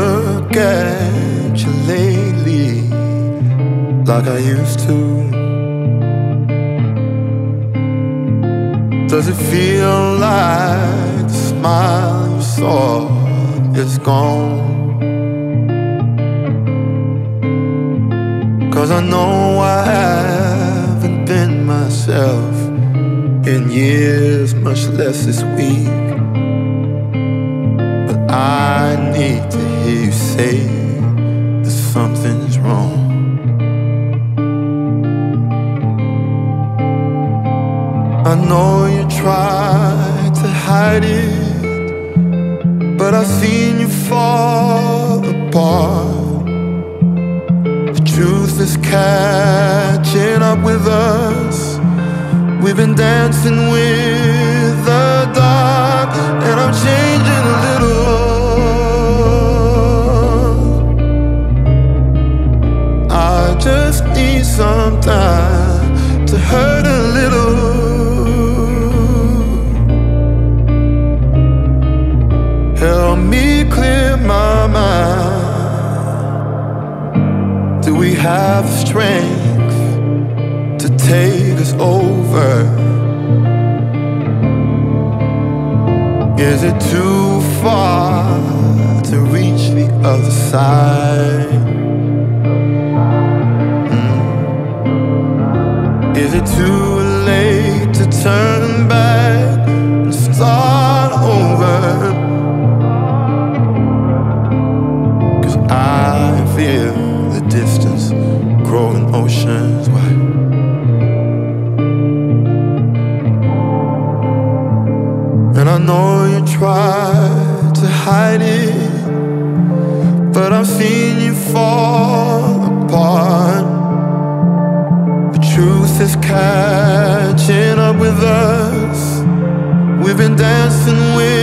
look at you lately like I used to. Does it feel like the smile you saw is gone? 'Cause I know I haven't been myself in years, much less this week. But I need to hear you say that something's wrong. I know you tried to hide it, but I've seen you fall apart. The truth is catching up with us. We've been dancing with the dark, and I'm changing a little. I just need some time to hurt a little. Help me clear my mind. Do we have the strength to take us over? Is it too far to reach the other side? Is it too late to turn back and start over? I feel the distance growing oceans wide. And I know you tried to hide it, but I've seen you fall apart. The truth is catching up with us. We've been dancing with